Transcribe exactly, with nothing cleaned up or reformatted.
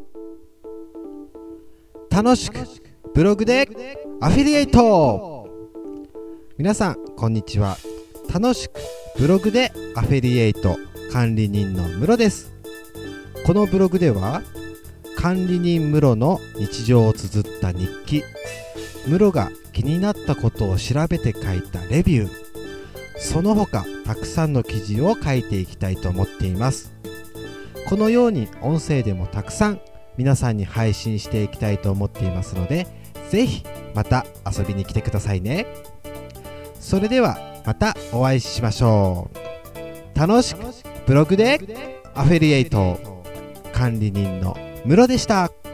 楽しくブログでアフィリエイト。皆さんこんにちは。楽しくブログでアフィリエイト管理人の室です。このブログでは管理人室の日常を綴った日記、室が気になったことを調べて書いたレビュー、その他たくさんの記事を書いていきたいと思っています。このように音声でもたくさん皆さんに配信していきたいと思っていますので、ぜひまた遊びに来てくださいね。それではまたお会いしましょう。楽しくブログでアフィリエイト管理人の室でした。